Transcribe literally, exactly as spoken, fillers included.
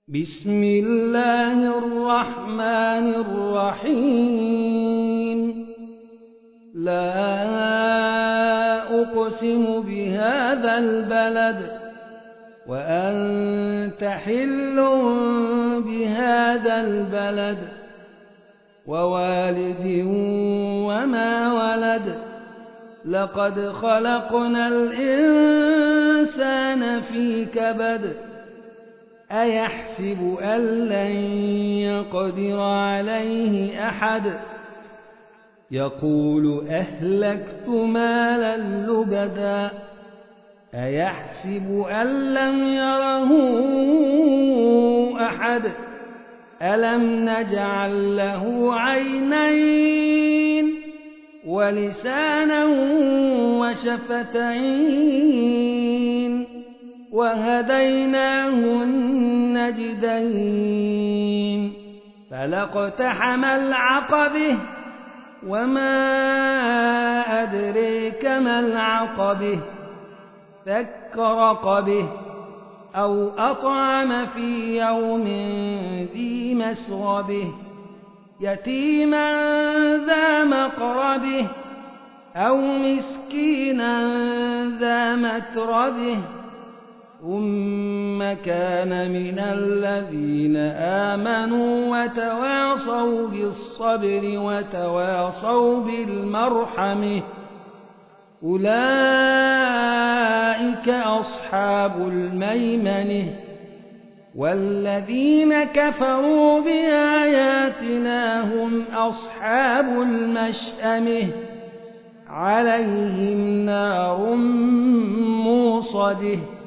بسم الله الرحمن الرحيم لا أقسم بهذا البلد وأنت حل بهذا البلد ووالد وما ولد لقد خلقنا الإنسان في كبد أيحسب أن لن يقدر عليه أحد يقول أهلكت مالا لبدا أيحسب أن لم يره أحد ألم نجعل له عينين ولسانا وشفتين وهديناه النجدين فلاقتحم العقبة وما أدريك ما العقبة فك رقبه أو أطعم في يوم ذي مسغبه يتيما ذا مقربه أو مسكينا ذا متربه ثم كان من الذين آمنوا وتواصوا بالصبر وتواصوا بالمرحمة أولئك أصحاب الميمنة والذين كفروا بآياتنا هم أصحاب المشأمة عليهم نار موصده